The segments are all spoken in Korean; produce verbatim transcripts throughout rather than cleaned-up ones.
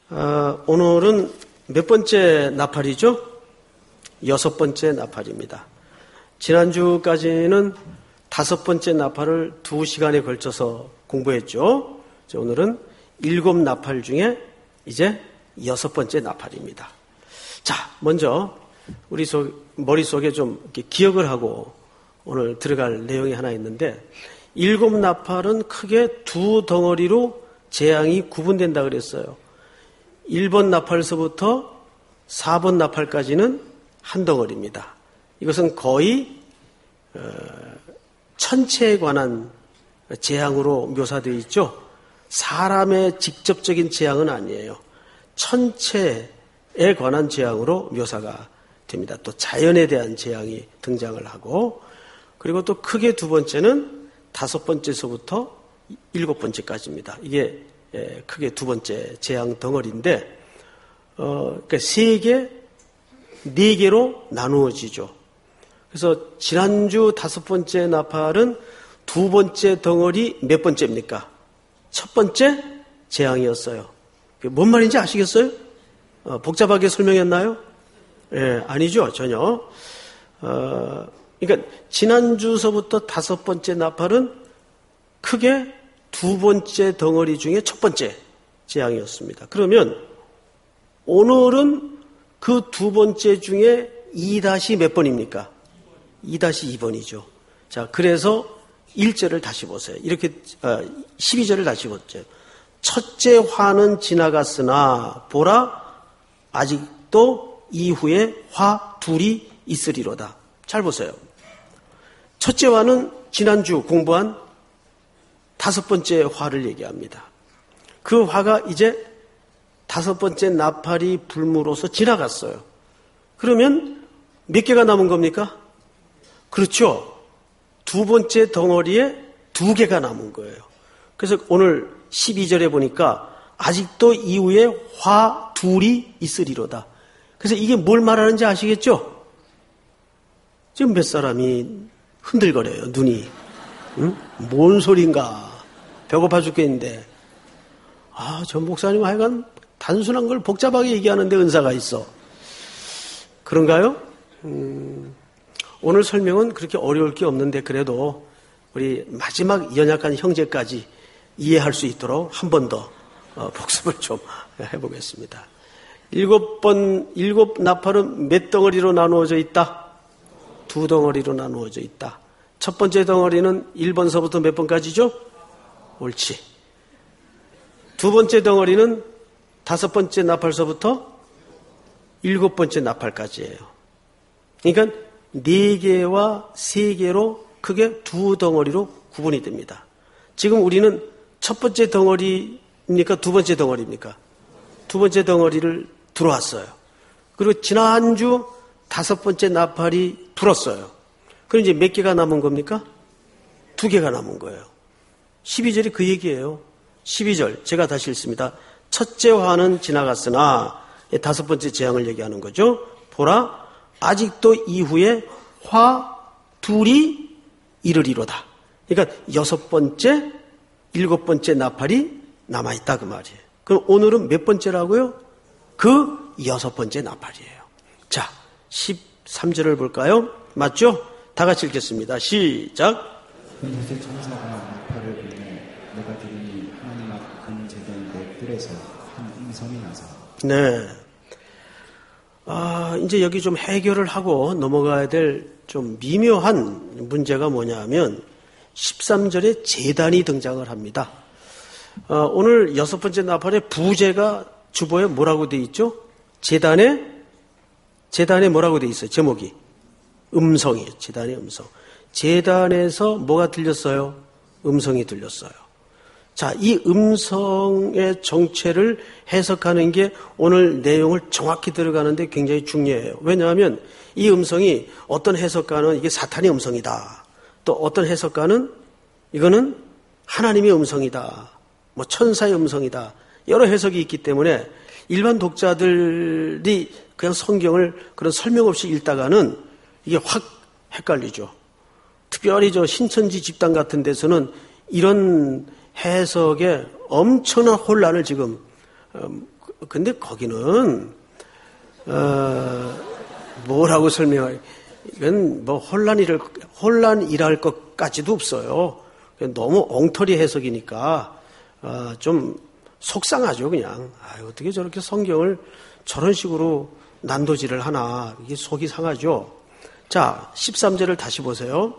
어, 오늘은 몇 번째 나팔이죠? 여섯 번째 나팔입니다. 지난주까지는 다섯 번째 나팔을 두 시간에 걸쳐서 공부했죠. 오늘은 일곱 나팔 중에 이제 여섯 번째 나팔입니다. 자, 먼저 우리 속, 머릿속에 좀 이렇게 기억을 하고 오늘 들어갈 내용이 하나 있는데, 일곱 나팔은 크게 두 덩어리로 재앙이 구분된다 그랬어요. 일 번 나팔서부터 사 번 나팔까지는 한 덩어리입니다. 이것은 거의 어, 천체에 관한 재앙으로 묘사되어 있죠. 사람의 직접적인 재앙은 아니에요. 천체에 관한 재앙으로 묘사가 됩니다. 또 자연에 대한 재앙이 등장을 하고, 그리고 또 크게 두 번째는 다섯 번째서부터 일곱 번째까지입니다. 이게 크게 두 번째 재앙 덩어리인데, 어, 그러니까 세 개, 네 개로 나누어지죠. 그래서 지난주 다섯 번째 나팔은 두 번째 덩어리 몇 번째입니까? 첫 번째 재앙이었어요. 뭔 말인지 아시겠어요? 어, 복잡하게 설명했나요? 예, 아니죠, 전혀. 어, 그러니까 지난주서부터 다섯 번째 나팔은 크게 두 번째 덩어리 중에 첫 번째 재앙이었습니다. 그러면 오늘은 그 두 번째 중에 이 다시 몇 번입니까? 이 다시 이 번이죠. 자, 그래서 일 절을 다시 보세요. 이렇게 어, 십이 절을 다시 보세요. 첫째 화는 지나갔으나 보라 아직도 이후에 화 둘이 있으리로다. 잘 보세요. 첫째 화는 지난주 공부한 다섯 번째 화를 얘기합니다. 그 화가 이제 다섯 번째 나팔이 불므로서 지나갔어요. 그러면 몇 개가 남은 겁니까? 그렇죠. 두 번째 덩어리에 두 개가 남은 거예요. 그래서 오늘 십이 절에 보니까 아직도 이후에 화 둘이 있으리로다. 그래서 이게 뭘 말하는지 아시겠죠? 지금 몇 사람이 흔들거려요, 눈이. 응? 뭔 소린가? 배고파 죽겠는데. 아, 전 목사님 하여간 단순한 걸 복잡하게 얘기하는데 은사가 있어. 그런가요? 음, 오늘 설명은 그렇게 어려울 게 없는데 그래도 우리 마지막 연약한 형제까지 이해할 수 있도록 한 번 더 복습을 좀 해보겠습니다. 일곱 번, 일곱 나팔은 몇 덩어리로 나누어져 있다? 두 덩어리로 나누어져 있다. 첫 번째 덩어리는 일 번서부터 몇 번까지죠? 옳지. 두 번째 덩어리는 다섯 번째 나팔서부터 일곱 번째 나팔까지예요. 그러니까 네 개와 세 개로 크게 두 덩어리로 구분이 됩니다. 지금 우리는 첫 번째 덩어리입니까? 두 번째 덩어리입니까? 두 번째 덩어리를 들어왔어요. 그리고 지난주 다섯 번째 나팔이 불었어요. 그럼 이제 몇 개가 남은 겁니까? 두 개가 남은 거예요. 십이 절이 그 얘기예요. 십이 절 제가 다시 읽습니다. 첫째 화는 지나갔으나 다섯 번째 재앙을 얘기하는 거죠. 보라 아직도 이후에 화 둘이 이르리로다. 그러니까 여섯 번째, 일곱 번째 나팔이 남아있다 그 말이에요. 그럼 오늘은 몇 번째라고요? 그 여섯 번째 나팔이에요. 자, 십삼 절을 볼까요? 맞죠? 다 같이 읽겠습니다. 시작. 이제 천사가 나팔을 불매 내가 들으니 하나님 앞 금제된 내 뜰에서 한 음성이 나서. 네. 아, 이제 여기 좀 해결을 하고 넘어가야 될 좀 미묘한 문제가 뭐냐 하면 십삼 절에 제단이 등장을 합니다. 어, 오늘 여섯 번째 나팔에 부제가 주보에 뭐라고 돼 있죠? 제단에, 제단에 뭐라고 돼 있어요? 제목이. 음성이에요. 제단의 음성. 제단에서 뭐가 들렸어요? 음성이 들렸어요. 자, 이 음성의 정체를 해석하는 게 오늘 내용을 정확히 들어가는데 굉장히 중요해요. 왜냐하면 이 음성이 어떤 해석가는 이게 사탄의 음성이다. 또 어떤 해석가는 이거는 하나님의 음성이다. 뭐 천사의 음성이다. 여러 해석이 있기 때문에 일반 독자들이 그냥 성경을 그런 설명 없이 읽다가는 이게 확 헷갈리죠. 특별히 저 신천지 집단 같은 데서는 이런 해석에 엄청난 혼란을 지금 근데 거기는 어, 뭐라고 설명할? 이건 뭐 혼란이랄 혼란이랄 것까지도 없어요. 너무 엉터리 해석이니까 어, 좀 속상하죠, 그냥. 아, 어떻게 저렇게 성경을 저런 식으로 난도질을 하나. 이게 속이 상하죠. 자, 십삼 절을 다시 보세요.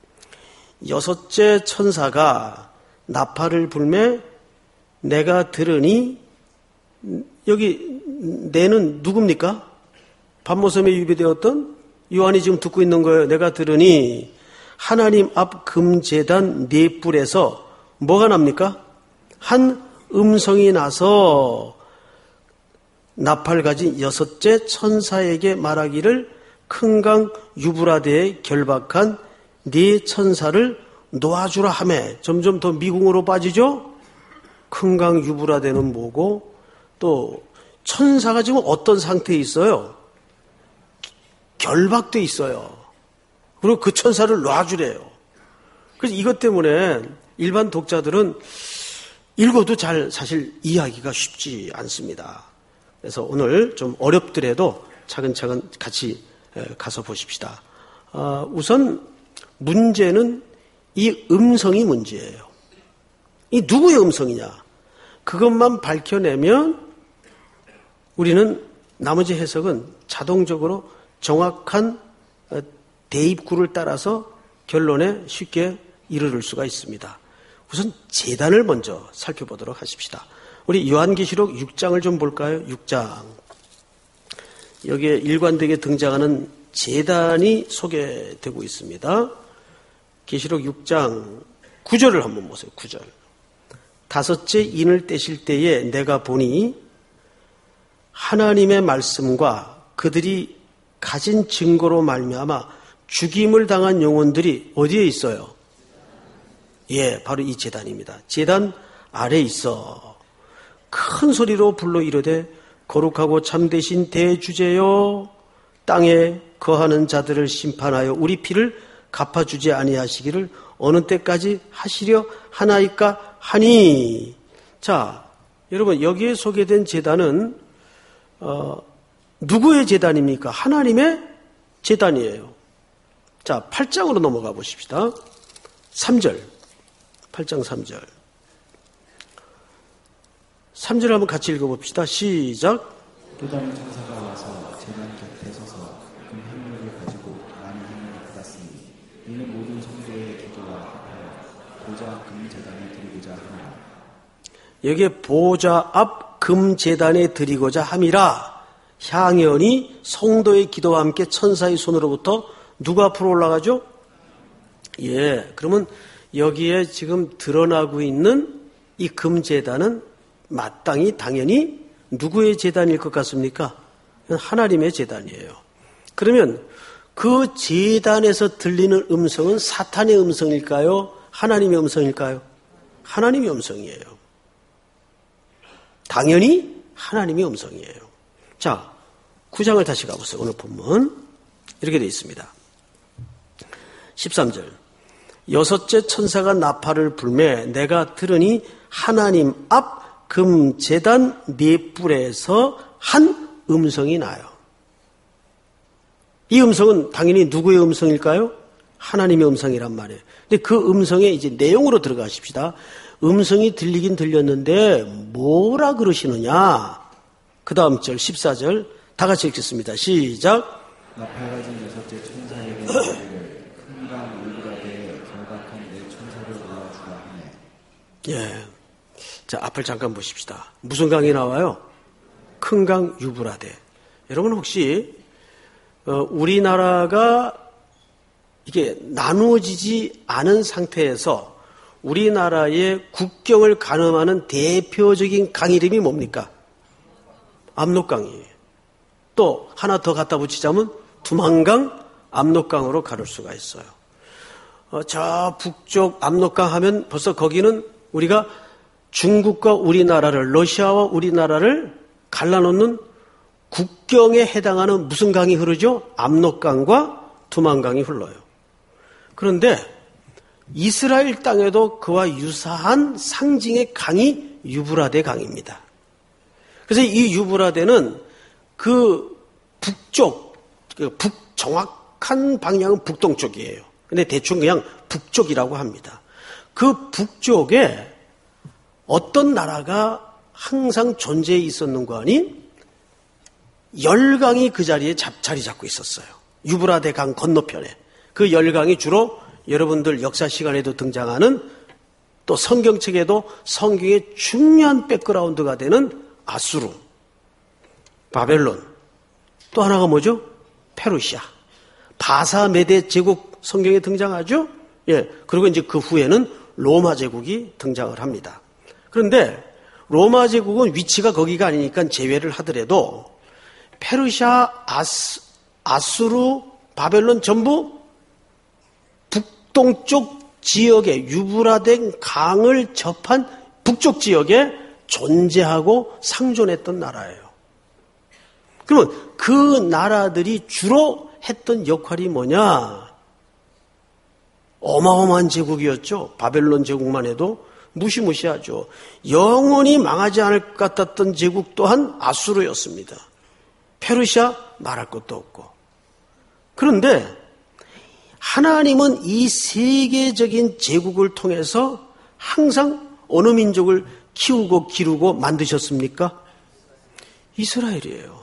여섯째 천사가 나팔을 불매 내가 들으니, 여기 내는 누굽니까? 밤모섬에 유배되었던 요한이 지금 듣고 있는 거예요. 내가 들으니 하나님 앞 금제단 네 뿔에서 뭐가 납니까? 한 음성이 나서 나팔 가진 여섯째 천사에게 말하기를 큰 강 유브라데에 결박한 네 천사를 놓아주라 하매. 점점 더 미궁으로 빠지죠? 큰 강 유브라데는 뭐고, 또 천사가 지금 어떤 상태에 있어요? 결박돼 있어요. 그리고 그 천사를 놔주래요. 그래서 이것 때문에 일반 독자들은 읽어도 잘 사실 이해하기가 쉽지 않습니다. 그래서 오늘 좀 어렵더라도 차근차근 같이 가서 보십시다. 우선 문제는 이 음성이 문제예요. 이 누구의 음성이냐? 그것만 밝혀내면 우리는 나머지 해석은 자동적으로 정확한 대입구를 따라서 결론에 쉽게 이르를 수가 있습니다. 우선 제단을 먼저 살펴보도록 하십시다. 우리 요한계시록 육 장을 좀 볼까요? 육 장. 여기에 일관되게 등장하는 제단이 소개되고 있습니다. 계시록 육 장 구 절을 한번 보세요. 구 절. 다섯째 인을 떼실 때에 내가 보니 하나님의 말씀과 그들이 가진 증거로 말미암아 죽임을 당한 영혼들이 어디에 있어요? 예, 바로 이 제단입니다. 제단 아래에 있어. 큰 소리로 불러 이르되 거룩하고 참되신 대주제여, 땅에 거하는 자들을 심판하여 우리 피를 갚아주지 아니하시기를 어느 때까지 하시려 하나이까 하니. 자, 여러분, 여기에 소개된 제단은 어, 누구의 제단입니까? 하나님의 제단이에요. 자, 팔 장으로 넘어가 보십시다. 삼 절. 팔 장 삼 절. 삼 절 한번 같이 읽어봅시다. 시작. 또 다른 천사가 와서 제단 곁에 서서 금 향료를 가지고 많은 향료를 받았으니 이는 모든 성도의 기도와 보좌 금 제단에 드리고자 함이라. 여기에 보좌 앞 금 제단에 드리고자 함이라. 향연이 성도의 기도와 함께 천사의 손으로부터 누가 앞으로 올라가죠? 예, 그러면 여기에 지금 드러나고 있는 이 금제단은 마땅히 당연히 누구의 제단일 것 같습니까? 하나님의 제단이에요. 그러면 그 제단에서 들리는 음성은 사탄의 음성일까요? 하나님의 음성일까요? 하나님의 음성이에요. 당연히 하나님의 음성이에요. 자, 구 장을 다시 가보세요. 오늘 본문 이렇게 되어 있습니다. 십삼 절. 여섯째 천사가 나팔을 불매 내가 들으니 하나님 앞 금제단 네 뿔에서 한 음성이 나요. 이 음성은 당연히 누구의 음성일까요? 하나님의 음성이란 말이에요. 근데 그 음성에 이제 내용으로 들어가십시다. 음성이 들리긴 들렸는데 뭐라 그러시느냐? 그 다음 절 십사 절 다 같이 읽겠습니다. 시작. 나팔 가진 여섯째 천사에게 큰강 유브라데에 결박한 네 천사를 올라주라 하네. 예. 자, 앞을 잠깐 보십시다. 무슨 강이 나와요? 큰 강 유브라데. 여러분 혹시 어, 우리나라가 이게 나누어지지 않은 상태에서 우리나라의 국경을 가늠하는 대표적인 강 이름이 뭡니까? 압록강이에요. 또 하나 더 갖다 붙이자면 두만강, 압록강으로 가를 수가 있어요. 어, 저 북쪽 압록강 하면 벌써 거기는 우리가 중국과 우리나라를, 러시아와 우리나라를 갈라놓는 국경에 해당하는 무슨 강이 흐르죠? 압록강과 두만강이 흘러요. 그런데 이스라엘 땅에도 그와 유사한 상징의 강이 유브라데 강입니다. 그래서 이 유브라데는 그 북쪽, 그 북 정확한 방향은 북동쪽이에요. 근데 대충 그냥 북쪽이라고 합니다. 그 북쪽에 어떤 나라가 항상 존재해 있었는가 하니 열강이 그 자리에 자리 잡고 있었어요. 유브라데 강 건너편에. 그 열강이 주로 여러분들 역사 시간에도 등장하는 또 성경책에도 성경의 중요한 백그라운드가 되는 아수르, 바벨론, 또 하나가 뭐죠? 페르시아, 바사메데 제국 성경에 등장하죠? 예. 그리고 이제 그 후에는 로마 제국이 등장을 합니다. 그런데 로마 제국은 위치가 거기가 아니니까 제외를 하더라도 페르시아, 아스, 아수르, 바벨론 전부 북동쪽 지역에 유브라데 강을 접한 북쪽 지역에 존재하고 상존했던 나라예요. 그러면 그 나라들이 주로 했던 역할이 뭐냐? 어마어마한 제국이었죠. 바벨론 제국만 해도 무시무시하죠. 영원히 망하지 않을 것 같았던 제국 또한 아수르였습니다. 페르시아 말할 것도 없고. 그런데 하나님은 이 세계적인 제국을 통해서 항상 어느 민족을 키우고 기르고 만드셨습니까? 이스라엘이에요.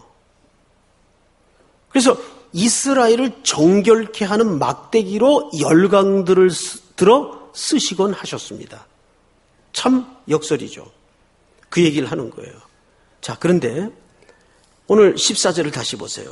그래서 이스라엘을 정결케 하는 막대기로 열강들을 들어 쓰시곤 하셨습니다. 참 역설이죠. 그 얘기를 하는 거예요. 자, 그런데 오늘 십사 절을 다시 보세요.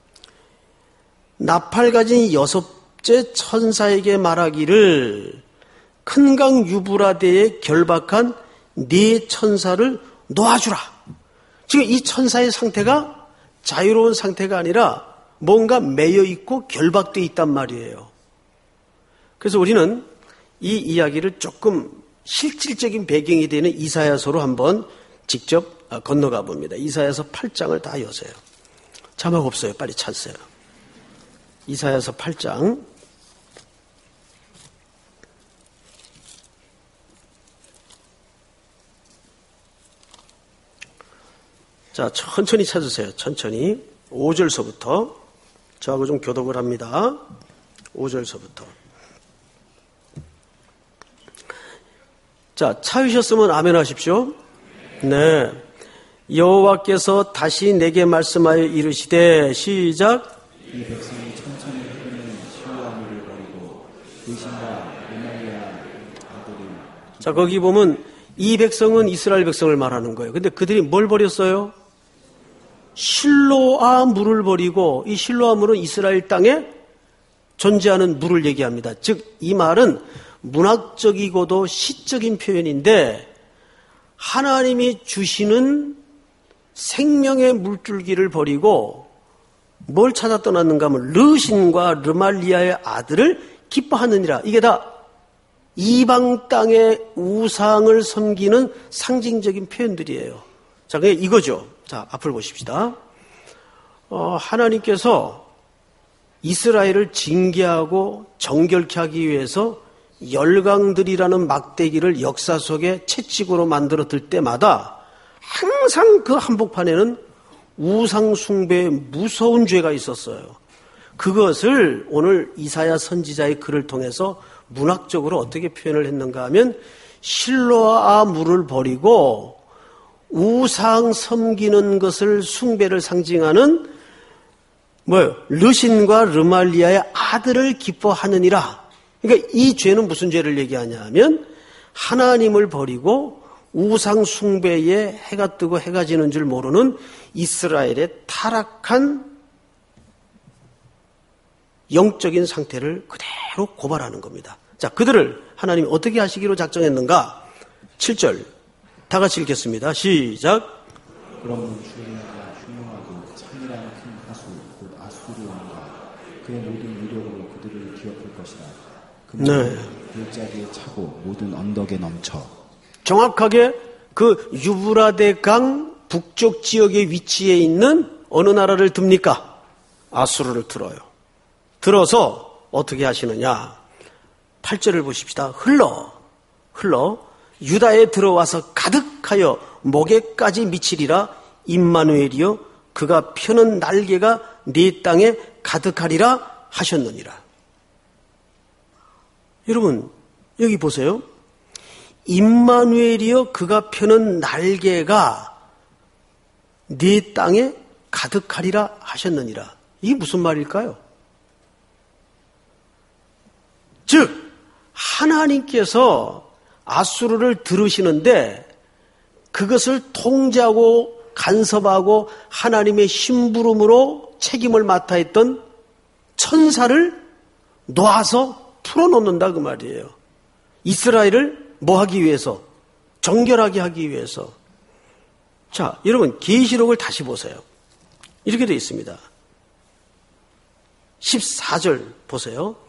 나팔 가진 여섯째 천사에게 말하기를 큰 강 유브라데에 결박한 네 천사를 놓아주라. 지금 이 천사의 상태가 자유로운 상태가 아니라 뭔가 매여 있고 결박되어 있단 말이에요. 그래서 우리는 이 이야기를 조금 실질적인 배경이 되는 이사야서로 한번 직접 건너가 봅니다. 이사야서 팔 장을 다 여세요. 자막 없어요. 빨리 찾으세요. 이사야서 팔 장. 자, 천천히 찾으세요. 천천히. 오 절서부터. 저하고 좀 교독을 합니다. 오 절서부터. 자, 찾으셨으면 아멘 하십시오. 네. 여호와께서 다시 내게 말씀하여 이르시되 시작. 이 백성이 천천히 흐르는 시루아물을 버리고 의심과 레말리아 아들이. 자, 거기 보면 이 백성은 이스라엘 백성을 말하는 거예요. 근데 그들이 뭘 버렸어요? 실로아 물을 버리고, 이 실로아 물은 이스라엘 땅에 존재하는 물을 얘기합니다. 즉 이 말은 문학적이고도 시적인 표현인데 하나님이 주시는 생명의 물줄기를 버리고 뭘 찾아 떠났는가 하면 르신과 르말리아의 아들을 기뻐하느니라. 이게 다 이방 땅의 우상을 섬기는 상징적인 표현들이에요. 자, 그게 이거죠. 자, 앞을 보십시다. 어, 하나님께서 이스라엘을 징계하고 정결케 하기 위해서 열강들이라는 막대기를 역사 속에 채찍으로 만들어들 때마다 항상 그 한복판에는 우상 숭배의 무서운 죄가 있었어요. 그것을 오늘 이사야 선지자의 글을 통해서 문학적으로 어떻게 표현을 했는가 하면 실로아 물을 버리고 우상 섬기는 것을 숭배를 상징하는 뭐예요? 르신과 르말리아의 아들을 기뻐하느니라. 그러니까 이 죄는 무슨 죄를 얘기하냐 하면 하나님을 버리고 우상 숭배에 해가 뜨고 해가 지는 줄 모르는 이스라엘의 타락한 영적인 상태를 그대로 고발하는 겁니다. 자, 그들을 하나님이 어떻게 하시기로 작정했는가? 칠 절 다 같이 읽겠습니다. 시작. 그러면 주리아가 흉흉하고 창이라는 큰 하수 곧 아수르 왕과 그의 모든 위력으로 그들을 기업할 것이다. 네. 골짜기에 차고 모든 언덕에 넘쳐. 정확하게 그 유브라데 강 북쪽 지역에 위치해 있는 어느 나라를 듭니까? 아수르를 들어요. 들어서 어떻게 하시느냐? 팔 절을 보십시다. 흘러 흘러 유다에 들어와서 가득하여 목에까지 미치리라. 임마누엘이여 그가 펴는 날개가 네 땅에 가득하리라 하셨느니라. 여러분 여기 보세요. 임마누엘이여 그가 펴는 날개가 네 땅에 가득하리라 하셨느니라. 이게 무슨 말일까요? 즉 하나님께서 아수르를 들으시는데 그것을 통제하고 간섭하고 하나님의 심부름으로 책임을 맡아 했던 천사를 놓아서 풀어놓는다 그 말이에요. 이스라엘을 뭐 하기 위해서? 정결하게 하기 위해서. 자, 여러분 계시록을 다시 보세요. 이렇게 되어 있습니다. 십사 절 보세요.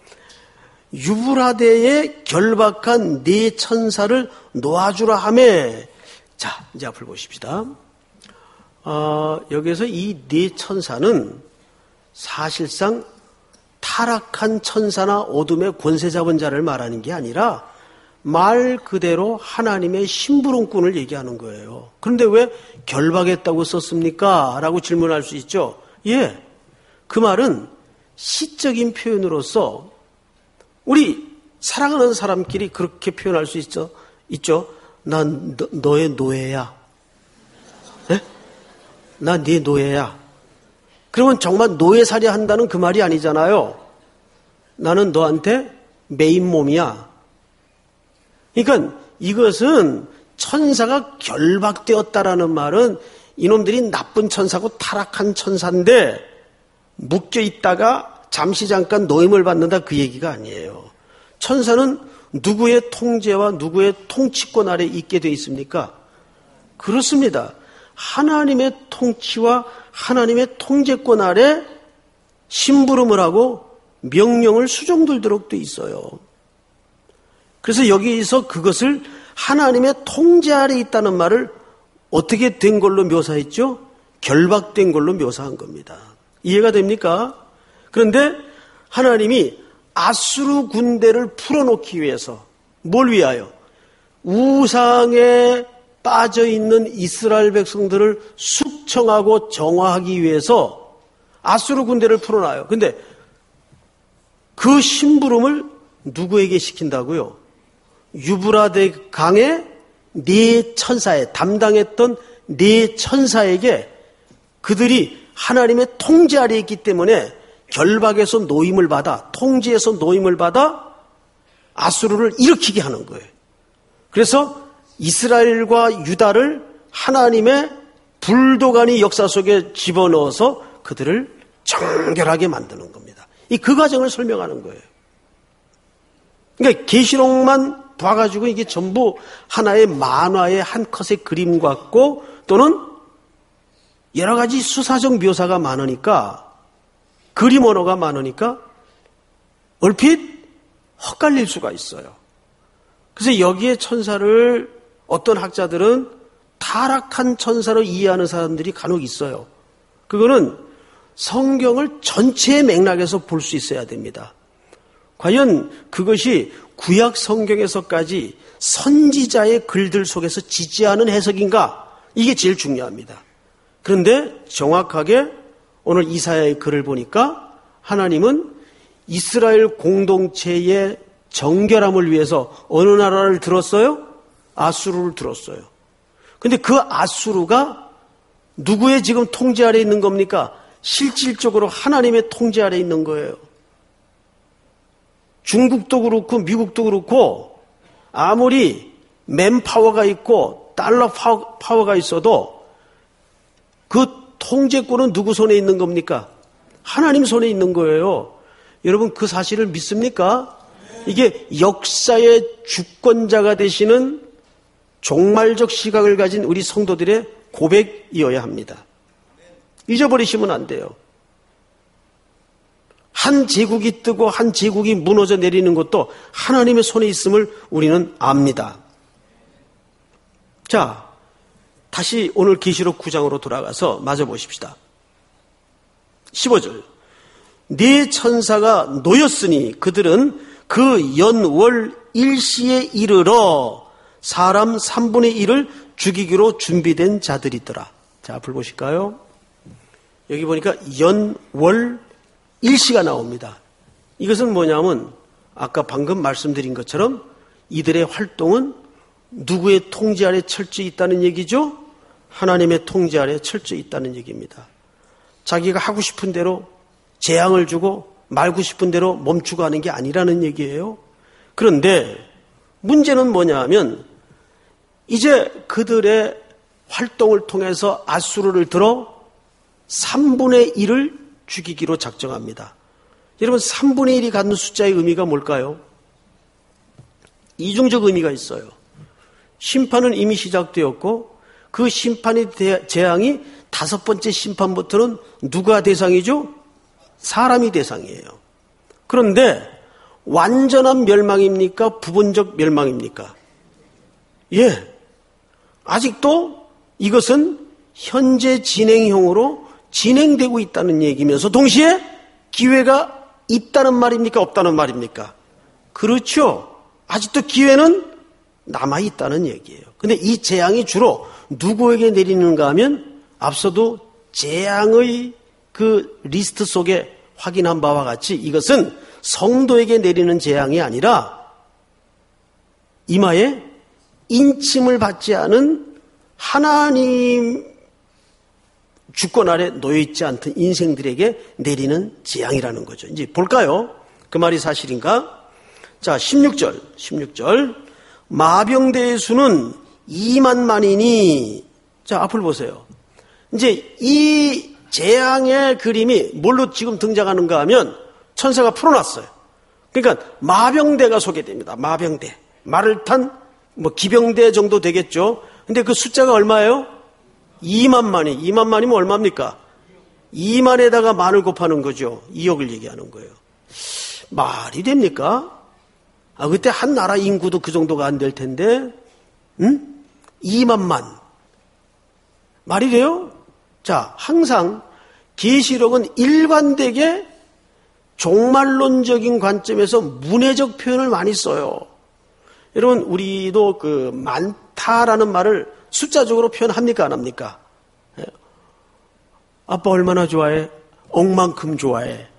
유브라데에 결박한 네 천사를 놓아주라 하매. 자, 이제 앞을 보십시다. 어, 여기서 이 네 천사는 사실상 타락한 천사나 어둠의 권세 잡은 자를 말하는 게 아니라 말 그대로 하나님의 심부름꾼을 얘기하는 거예요. 그런데 왜 결박했다고 썼습니까? 라고 질문할 수 있죠. 예, 그 말은 시적인 표현으로서 우리 사랑하는 사람끼리 그렇게 표현할 수 있죠. 있죠. 난 너, 너의 노예야. 네? 난 네 노예야. 그러면 정말 노예살이 한다는 그 말이 아니잖아요. 나는 너한테 메인 몸이야. 그러니까 이것은 천사가 결박되었다라는 말은 이놈들이 나쁜 천사고 타락한 천사인데 묶여 있다가 잠시 잠깐 노임을 받는다 그 얘기가 아니에요. 천사는 누구의 통제와 누구의 통치권 아래 있게 되어 있습니까? 그렇습니다. 하나님의 통치와 하나님의 통제권 아래 심부름을 하고 명령을 수종들도록 되어 있어요. 그래서 여기서 그것을 하나님의 통제 아래 있다는 말을 어떻게 된 걸로 묘사했죠? 결박된 걸로 묘사한 겁니다. 이해가 됩니까? 그런데 하나님이 아수르 군대를 풀어놓기 위해서 뭘 위하여? 우상에 빠져있는 이스라엘 백성들을 숙청하고 정화하기 위해서 아수르 군대를 풀어놔요. 그런데 그 심부름을 누구에게 시킨다고요? 유브라데 강의 네 천사에 담당했던 네 천사에게 그들이 하나님의 통제 아래에 있기 때문에 결박에서 노임을 받아 통제에서 노임을 받아 아수르를 일으키게 하는 거예요. 그래서 이스라엘과 유다를 하나님의 불도가니 역사 속에 집어넣어서 그들을 정결하게 만드는 겁니다. 이 그 과정을 설명하는 거예요. 그러니까 계시록만 봐가지고 이게 전부 하나의 만화의 한 컷의 그림 같고 또는 여러 가지 수사적 묘사가 많으니까 그림 언어가 많으니까 얼핏 헛갈릴 수가 있어요. 그래서 여기에 천사를 어떤 학자들은 타락한 천사로 이해하는 사람들이 간혹 있어요. 그거는 성경을 전체의 맥락에서 볼 수 있어야 됩니다. 과연 그것이 구약 성경에서까지 선지자의 글들 속에서 지지하는 해석인가? 이게 제일 중요합니다. 그런데 정확하게 오늘 이사야의 글을 보니까 하나님은 이스라엘 공동체의 정결함을 위해서 어느 나라를 들었어요? 아수르를 들었어요. 그런데 그 아수르가 누구의 지금 통제 아래 있는 겁니까? 실질적으로 하나님의 통제 아래 있는 거예요. 중국도 그렇고 미국도 그렇고 아무리 맨파워가 있고 달러 파워가 있어도 그 통제권은 누구 손에 있는 겁니까? 하나님 손에 있는 거예요. 여러분 그 사실을 믿습니까? 이게 역사의 주권자가 되시는 종말적 시각을 가진 우리 성도들의 고백이어야 합니다. 잊어버리시면 안 돼요. 한 제국이 뜨고 한 제국이 무너져 내리는 것도 하나님의 손에 있음을 우리는 압니다. 자, 다시 오늘 계시록 구 장으로 돌아가서 맞아 보십시다. 십오 절. 네 천사가 놓였으니 그들은 그 연월 일시에 이르러 사람 삼분의 일을 죽이기로 준비된 자들이더라. 자, 앞을 보실까요? 여기 보니까 연, 월, 일시가 나옵니다. 이것은 뭐냐면 아까 방금 말씀드린 것처럼 이들의 활동은 누구의 통제 아래 철저히 있다는 얘기죠? 하나님의 통제 아래 철저히 있다는 얘기입니다. 자기가 하고 싶은 대로 재앙을 주고 말고 싶은 대로 멈추고 하는 게 아니라는 얘기예요. 그런데 문제는 뭐냐 하면 이제 그들의 활동을 통해서 아수르를 들어 삼분의 일을 죽이기로 작정합니다. 여러분, 삼분의 일이 갖는 숫자의 의미가 뭘까요? 이중적 의미가 있어요. 심판은 이미 시작되었고 그 심판의 재앙이 다섯 번째 심판부터는 누가 대상이죠? 사람이 대상이에요. 그런데 완전한 멸망입니까? 부분적 멸망입니까? 예. 아직도 이것은 현재 진행형으로 진행되고 있다는 얘기면서 동시에 기회가 있다는 말입니까? 없다는 말입니까? 그렇죠. 아직도 기회는 남아있다는 얘기예요. 근데 이 재앙이 주로 누구에게 내리는가 하면 앞서도 재앙의 그 리스트 속에 확인한 바와 같이 이것은 성도에게 내리는 재앙이 아니라 이마에 인침을 받지 않은 하나님 주권 아래 놓여있지 않던 인생들에게 내리는 재앙이라는 거죠. 이제 볼까요? 그 말이 사실인가? 자, 십육 절, 십육 절. 마병대의 수는 이만만이니. 자, 앞을 보세요. 이제 이 재앙의 그림이 뭘로 지금 등장하는가 하면 천사가 풀어놨어요. 그러니까 마병대가 소개됩니다. 마병대. 말을 탄 뭐 기병대 정도 되겠죠. 근데 그 숫자가 얼마예요? 이만만이. 이만만이면 얼마입니까? 이만에다가 만을 곱하는 거죠. 이억을 얘기하는 거예요. 말이 됩니까? 아, 그때 한 나라 인구도 그 정도가 안 될 텐데, 응? 이만만. 말이 돼요? 자, 항상 계시록은 일관되게 종말론적인 관점에서 문해적 표현을 많이 써요. 여러분, 우리도 그 많다라는 말을 숫자적으로 표현합니까? 안 합니까? 아빠 얼마나 좋아해? 억만큼 좋아해.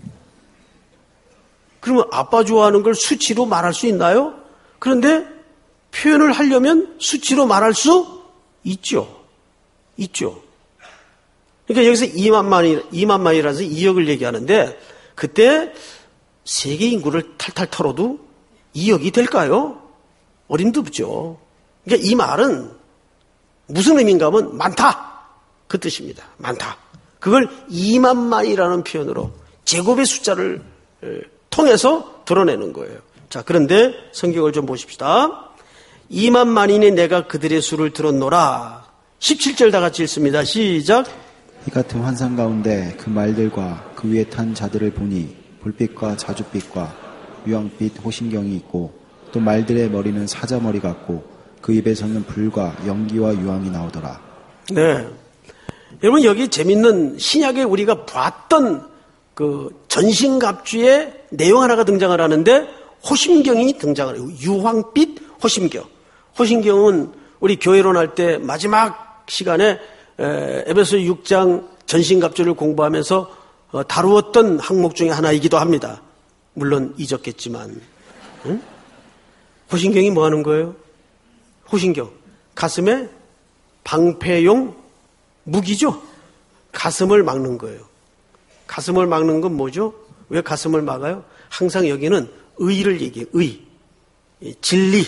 그러면 아빠 좋아하는 걸 수치로 말할 수 있나요? 그런데 표현을 하려면 수치로 말할 수 있죠. 있죠. 그러니까 여기서 이만만이, 이만만이라서 이억을 얘기하는데 그때 세계 인구를 탈탈 털어도 이억이 될까요? 어림도 없죠. 그러니까 이 말은 무슨 의미인가 하면 많다. 그 뜻입니다. 많다. 그걸 이만만이라는 표현으로 제곱의 숫자를 통해서 드러내는 거예요. 자, 그런데 성경을 좀 보십시다. 이만만이니 내가 그들의 수를 들었노라. 십칠 절 다 같이 읽습니다. 시작. 이 같은 환상 가운데 그 말들과 그 위에 탄 자들을 보니 불빛과 자줏빛과 유황빛 호신경이 있고 또 말들의 머리는 사자머리 같고 그 입에서는 불과 연기와 유황이 나오더라. 네. 여러분, 여기 재밌는 신약에 우리가 봤던 그 전신갑주의 내용 하나가 등장을 하는데 호심경이 등장을 해요. 유황빛 호심경. 호심경은 우리 교회론 할 때 마지막 시간에 에베소 육 장 전신갑주를 공부하면서 다루었던 항목 중에 하나이기도 합니다. 물론 잊었겠지만. 응? 호신경이 뭐 하는 거예요? 호신경. 가슴에 방패용 무기죠. 가슴을 막는 거예요. 가슴을 막는 건 뭐죠? 왜 가슴을 막아요? 항상 여기는 의를 얘기해요. 의. 진리.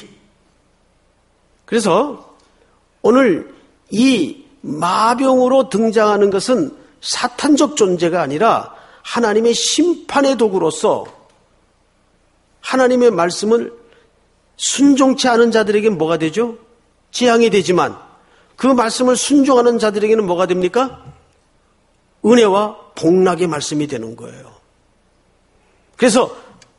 그래서 오늘 이 마병으로 등장하는 것은 사탄적 존재가 아니라 하나님의 심판의 도구로서 하나님의 말씀을 순종치 않은 자들에게 뭐가 되죠? 재앙이 되지만 그 말씀을 순종하는 자들에게는 뭐가 됩니까? 은혜와 복락의 말씀이 되는 거예요. 그래서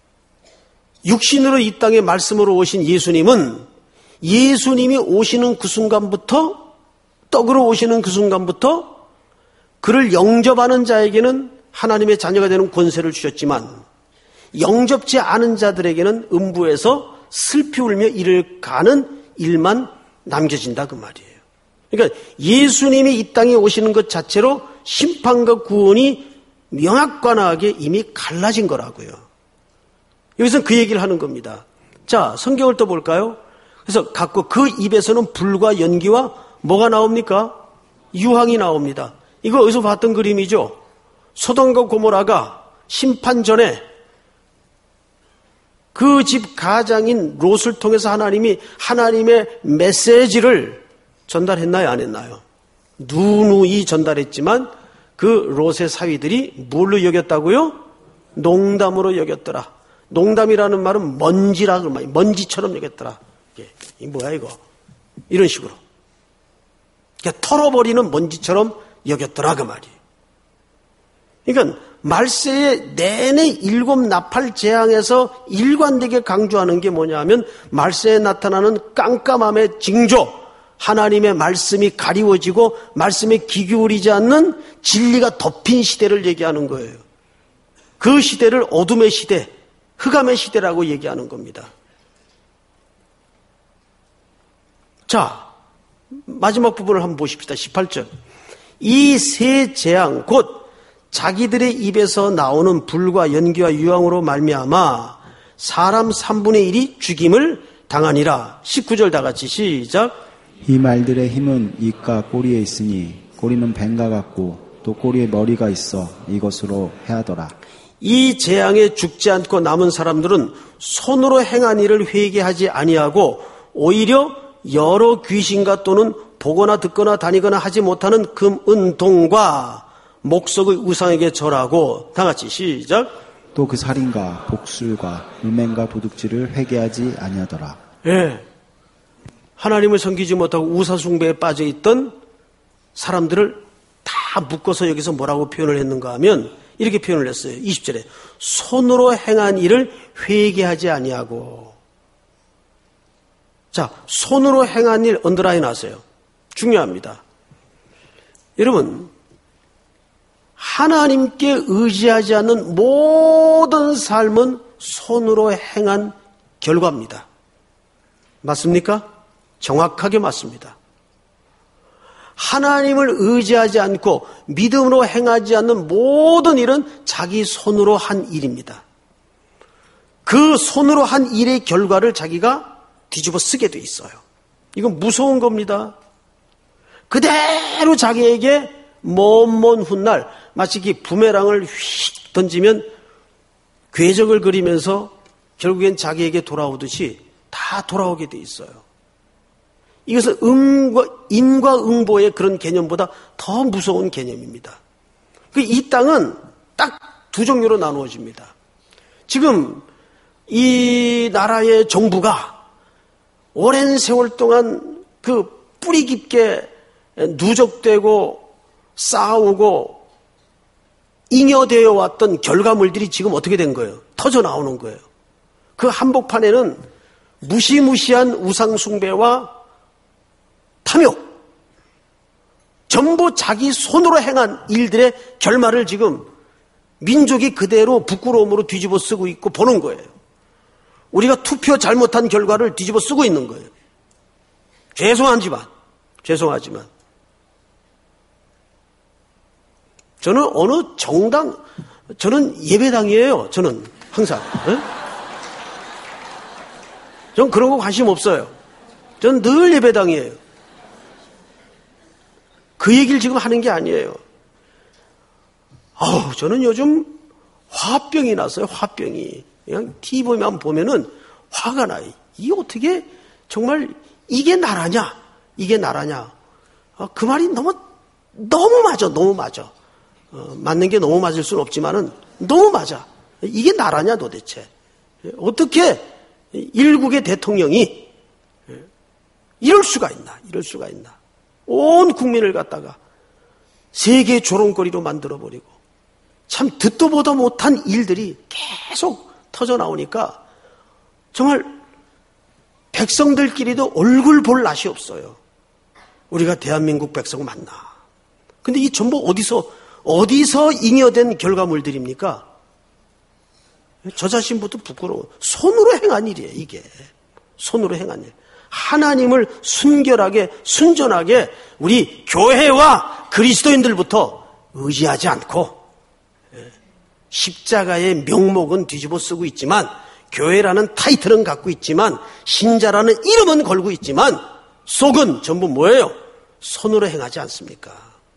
육신으로 이 땅에 말씀으로 오신 예수님은 예수님이 오시는 그 순간부터 떡으로 오시는 그 순간부터 그를 영접하는 자에게는 하나님의 자녀가 되는 권세를 주셨지만 영접지 않은 자들에게는 음부에서 슬피 울며 이를 가는 일만 남겨진다 그 말이에요. 그러니까 예수님이 이 땅에 오시는 것 자체로 심판과 구원이 명확관하게 이미 갈라진 거라고요. 여기서 그 얘기를 하는 겁니다. 자, 성경을 또 볼까요? 그래서 갖고 그 입에서는 불과 연기와 뭐가 나옵니까? 유황이 나옵니다. 이거 어디서 봤던 그림이죠? 소돔과 고모라가 심판 전에 그 집 가장인 롯을 통해서 하나님이 하나님의 메시지를 전달했나요? 안 했나요? 누누이 전달했지만 그 롯의 사위들이 뭘로 여겼다고요? 농담으로 여겼더라. 농담이라는 말은 먼지라 그 말이에요. 먼지처럼 여겼더라. 이게, 이 뭐야 이거? 이런 식으로. 그러니까 털어버리는 먼지처럼 여겼더라 그 말이에요. 그러니까 말세의 내내 일곱 나팔 재앙에서 일관되게 강조하는 게 뭐냐면 말세에 나타나는 깜깜함의 징조, 하나님의 말씀이 가리워지고 말씀에 귀 기울이지 않는 진리가 덮인 시대를 얘기하는 거예요. 그 시대를 어둠의 시대, 흑암의 시대라고 얘기하는 겁니다. 자, 마지막 부분을 한번 보십시다. 십팔 절. 이 세 재앙 곧 자기들의 입에서 나오는 불과 연기와 유황으로 말미암아 사람 삼분의 일이 죽임을 당하니라. 십구 절 다 같이 시작. 이 말들의 힘은 입과 꼬리에 있으니 꼬리는 뱀과 같고 또 꼬리에 머리가 있어 이것으로 해하더라. 이 재앙에 죽지 않고 남은 사람들은 손으로 행한 일을 회개하지 아니하고 오히려 여러 귀신과 또는 보거나 듣거나 다니거나 하지 못하는 금, 은, 동과 목석의 우상에게 절하고 다 같이 시작. 또 그 살인과 복술과 음행과 도둑질을 회개하지 아니하더라. 예, 하나님을 섬기지 못하고 우사숭배에 빠져있던 사람들을 다 묶어서 여기서 뭐라고 표현을 했는가 하면 이렇게 표현을 했어요. 이십 절에 손으로 행한 일을 회개하지 아니하고. 자, 손으로 행한 일 언더라인 하세요. 중요합니다. 여러분, 하나님께 의지하지 않는 모든 삶은 손으로 행한 결과입니다. 맞습니까? 정확하게 맞습니다. 하나님을 의지하지 않고 믿음으로 행하지 않는 모든 일은 자기 손으로 한 일입니다. 그 손으로 한 일의 결과를 자기가 뒤집어 쓰게 돼 있어요. 이건 무서운 겁니다. 그대로 자기에게 먼 먼 훗날 마치 이 부메랑을 휙 던지면 궤적을 그리면서 결국엔 자기에게 돌아오듯이 다 돌아오게 돼 있어요. 이것은 음과, 인과 응보의 그런 개념보다 더 무서운 개념입니다. 이 땅은 딱 두 종류로 나누어집니다. 지금 이 나라의 정부가 오랜 세월 동안 그 뿌리 깊게 누적되고 싸우고 잉여되어 왔던 결과물들이 지금 어떻게 된 거예요? 터져 나오는 거예요. 그 한복판에는 무시무시한 우상숭배와 탐욕, 전부 자기 손으로 행한 일들의 결말을 지금 민족이 그대로 부끄러움으로 뒤집어 쓰고 있고 보는 거예요. 우리가 투표 잘못한 결과를 뒤집어 쓰고 있는 거예요. 죄송하지만, 죄송하지만. 저는 어느 정당, 저는 예배당이에요. 저는 항상. 네? 전 그런 거 관심 없어요. 저는 늘 예배당이에요. 그 얘기를 지금 하는 게 아니에요. 아우, 저는 요즘 화병이 났어요. 화병이. 그냥 티비만 보면은 화가 나요. 이게 어떻게 정말 이게 나라냐? 이게 나라냐? 아, 그 말이 너무 너무 맞아. 너무 맞아. 어, 맞는 게 너무 맞을 수는 없지만은 너무 맞아. 이게 나라냐 도대체? 어떻게 일국의 대통령이 이럴 수가 있나? 이럴 수가 있나? 온 국민을 갖다가 세계 조롱거리로 만들어버리고 참 듣도 보도 못한 일들이 계속 터져 나오니까 정말 백성들끼리도 얼굴 볼 낯이 없어요. 우리가 대한민국 백성 맞나? 근데 이 전부 어디서 어디서 잉여된 결과물들입니까? 저 자신부터 부끄러워. 손으로 행한 일이에요, 이게. 손으로 행한 일. 하나님을 순결하게 순전하게 우리 교회와 그리스도인들부터 의지하지 않고 십자가의 명목은 뒤집어 쓰고 있지만 교회라는 타이틀은 갖고 있지만 신자라는 이름은 걸고 있지만 속은 전부 뭐예요? 손으로 행하지 않습니까?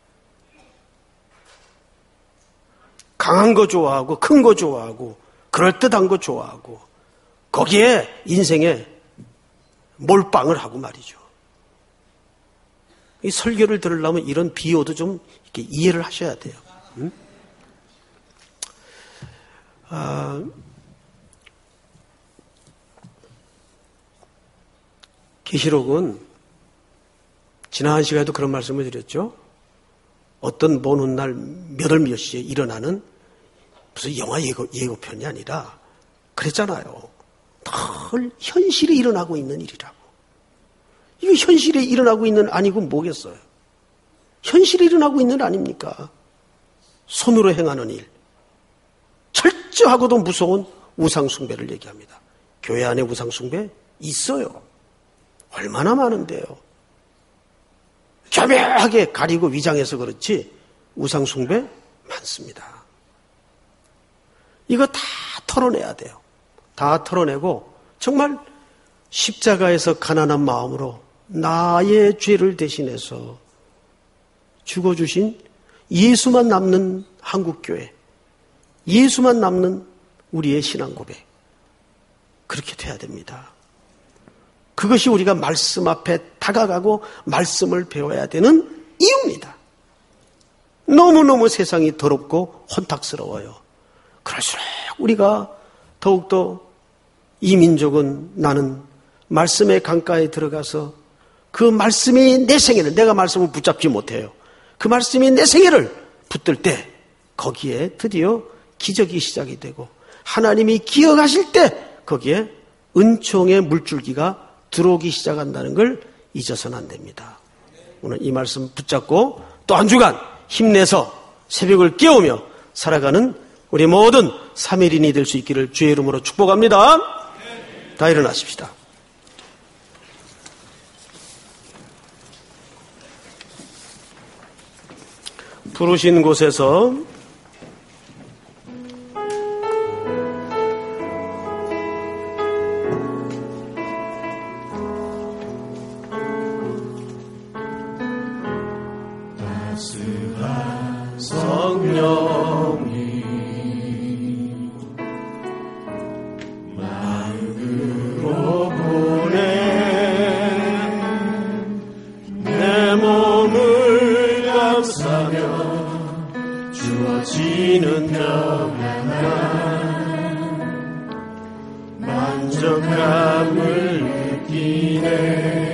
강한 거 좋아하고 큰 거 좋아하고 그럴듯한 거 좋아하고 거기에 인생에 몰빵을 하고 말이죠. 이 설교를 들으려면 이런 비유도 좀 이렇게 이해를 하셔야 돼요. 응? 아, 계시록은 지난 시간에도 그런 말씀을 드렸죠. 어떤 먼 훗날 몇 월 몇 시에 일어나는 무슨 영화 예고, 예고편이 아니라 그랬잖아요. 늘 현실에 일어나고 있는 일이라고. 이거 현실에 일어나고 있는 아니고 뭐겠어요? 현실에 일어나고 있는 일 아닙니까? 손으로 행하는 일. 철저하고도 무서운 우상숭배를 얘기합니다. 교회 안에 우상숭배 있어요. 얼마나 많은데요. 교묘하게 가리고 위장해서 그렇지 우상숭배 많습니다. 이거 다 털어내야 돼요. 다 털어내고 정말 십자가에서 가난한 마음으로 나의 죄를 대신해서 죽어주신 예수만 남는 한국교회, 예수만 남는 우리의 신앙 고백, 그렇게 돼야 됩니다. 그것이 우리가 말씀 앞에 다가가고 말씀을 배워야 되는 이유입니다. 너무너무 세상이 더럽고 혼탁스러워요. 그럴수록 우리가 더욱더 이 민족은 나는 말씀의 강가에 들어가서 그 말씀이 내 생애를, 내가 말씀을 붙잡지 못해요. 그 말씀이 내 생애를 붙들 때 거기에 드디어 기적이 시작이 되고 하나님이 기억하실 때 거기에 은총의 물줄기가 들어오기 시작한다는 걸 잊어서는 안 됩니다. 오늘 이 말씀 붙잡고 또 한 주간 힘내서 새벽을 깨우며 살아가는 우리 모든 삼일인이 될 수 있기를 주의 이름으로 축복합니다. 다 일어나십시다. 부르신 곳에서 성령이 마음으로 보내 내 몸을 감싸며 주어지는 평안한 만족감을 느끼네.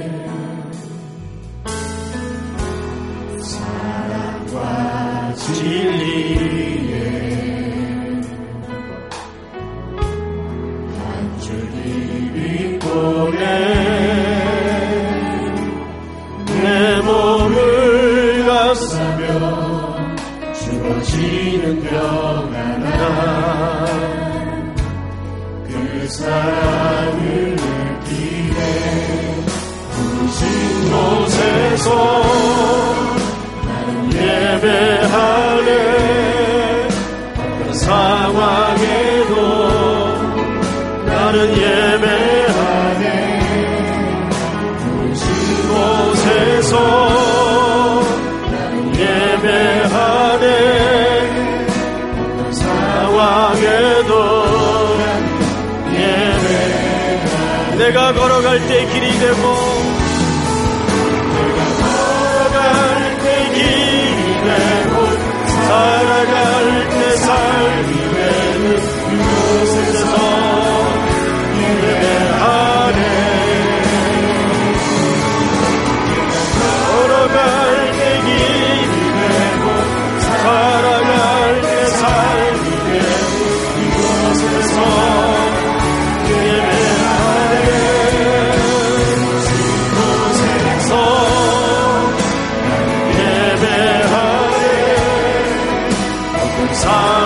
진리에 한 줄기 빛보내 내 몸을 감싸며 주어지는 평안한 그 사랑을 느끼네. 부르신 곳에서 예배하네. 어떤 상황에도 나는 예배하네. 부르신 곳에서 나는 예배하네. 어떤 상황에도 예배하네. 내가 걸어갈 때 길이 되고 살아갈 때 삶이 되는 이곳에서 예배하네. 걸어갈 때 길이 되고 살아갈 때 삶이 되는 이곳에서 예배하네. 이곳에서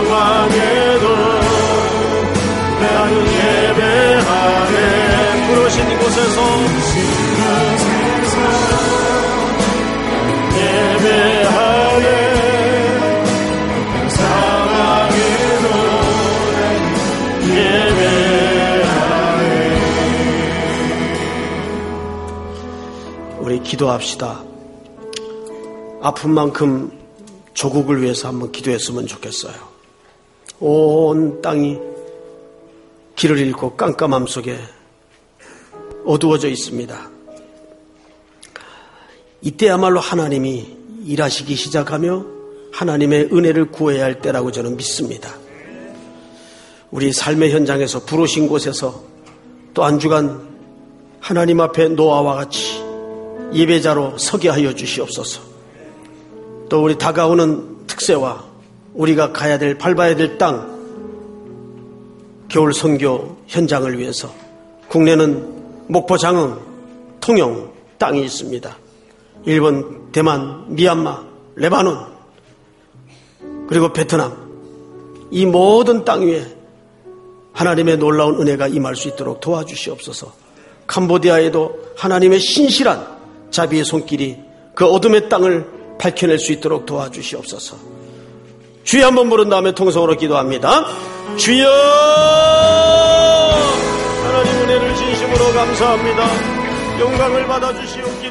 상황에도 나는 예배하네. 부르신 부르신 곳에서 예배하네. 사랑의 노래 예배하네. 우리 기도합시다. 아픈 만큼 조국을 위해서 한번 기도했으면 좋겠어요. 온 땅이 길을 잃고 깜깜함 속에 어두워져 있습니다. 이때야말로 하나님이 일하시기 시작하며 하나님의 은혜를 구해야 할 때라고 저는 믿습니다. 우리 삶의 현장에서 부르신 곳에서 또 한 주간 하나님 앞에 노아와 같이 예배자로 서게 하여 주시옵소서. 또 우리 다가오는 특세와 우리가 가야 될 밟아야 될 땅, 겨울 선교 현장을 위해서 국내는 목포, 장흥, 통영 땅이 있습니다. 일본, 대만, 미얀마, 레바논, 그리고 베트남, 이 모든 땅 위에 하나님의 놀라운 은혜가 임할 수 있도록 도와주시옵소서. 캄보디아에도 하나님의 신실한 자비의 손길이 그 어둠의 땅을 밝혀낼 수 있도록 도와주시옵소서. 주여 한번 부른 다음에 통성으로 기도합니다. 주여, 하나님 은혜를 진심으로 감사합니다. 영광을 받아주시옵소서.